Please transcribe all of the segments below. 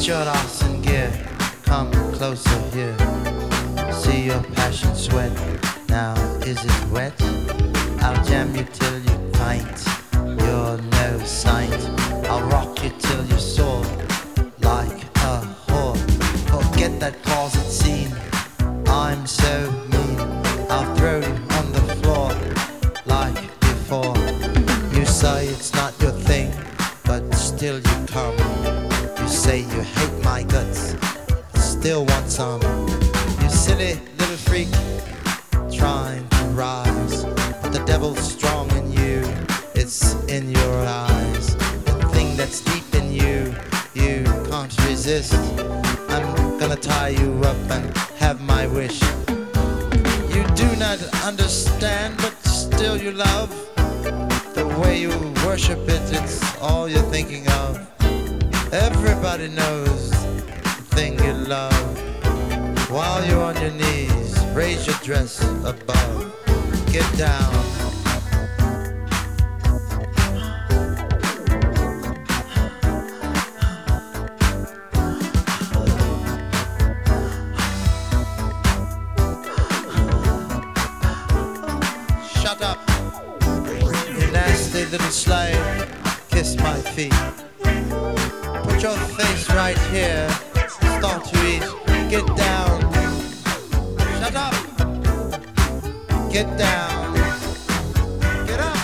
your ass in gear. Come closer here. See your passion sweat. Now is it wet? I'll jam you till you pint. You're no saint. I'll rock you till you're sore like a whore. Forget that closet scene. I'm so mean. I'll throw you on the floor like before. You say it's not your thing, but still you come. You say you hate my guts, still want some. You silly little freak, trying to rise. But the devil's strong in you, it's in your eyes. The thing that's deep in you, you can't resist. I'm gonna tie you up and have my wish. You do not understand, but still you love. The way you worship it, it's all you're thinking of. Everybody knows the thing you love. While you're on your knees, raise your dress above. Get down. Shut up, you nasty little slave. Kiss my feet. Put your face right here. Start to eat. Get down. Shut up. Get down. Get up.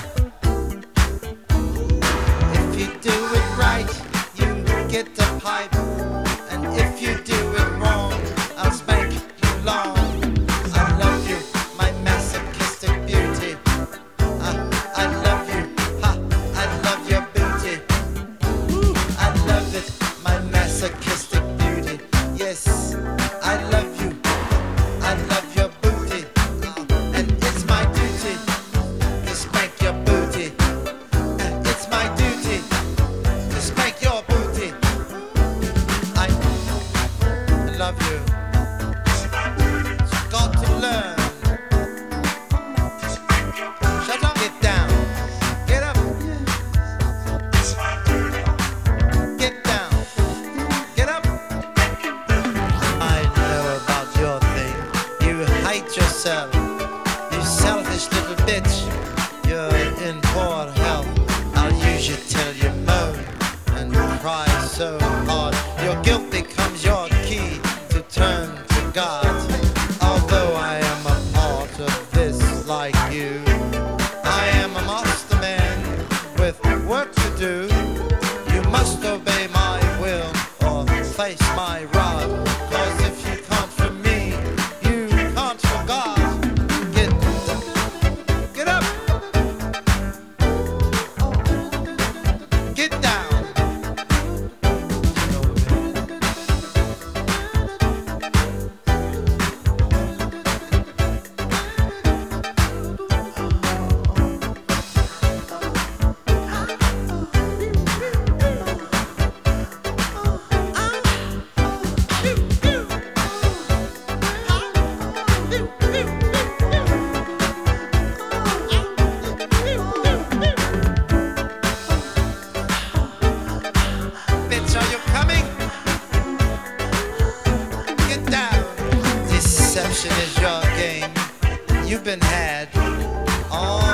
If you do it right, you get the pipe. And if you do it wrong, I'll spank you long. I love you, my masochistic beauty. I love you, ha, I love your booty. I love it, my masochistic beauty. Yes, I love you, I love your booty. And it's my duty to spank your booty. It's my duty to spank your booty. I love you. You've got to learn. Shut up, get down. Get up. Get down. Get up. I know about your thing. You hate yourself. You selfish little bitch. You're in poor health. I'll use you till you moan and cry so hard. Your guilt becomes your key to turn to God. Although I am a part of this like you, I am a master man with work to do. You must obey my will or face my rod. 'Cause if you can't for me, you can't for God. Get up. Get down. Bitch, are you coming? Get down. Deception is your game. You've been had all